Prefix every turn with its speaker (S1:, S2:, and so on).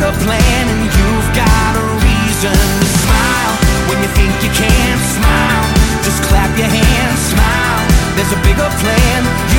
S1: bigger plan, and you've got a reason to smile. When you think you can't smile, just clap your hands, smile. There's a bigger plan.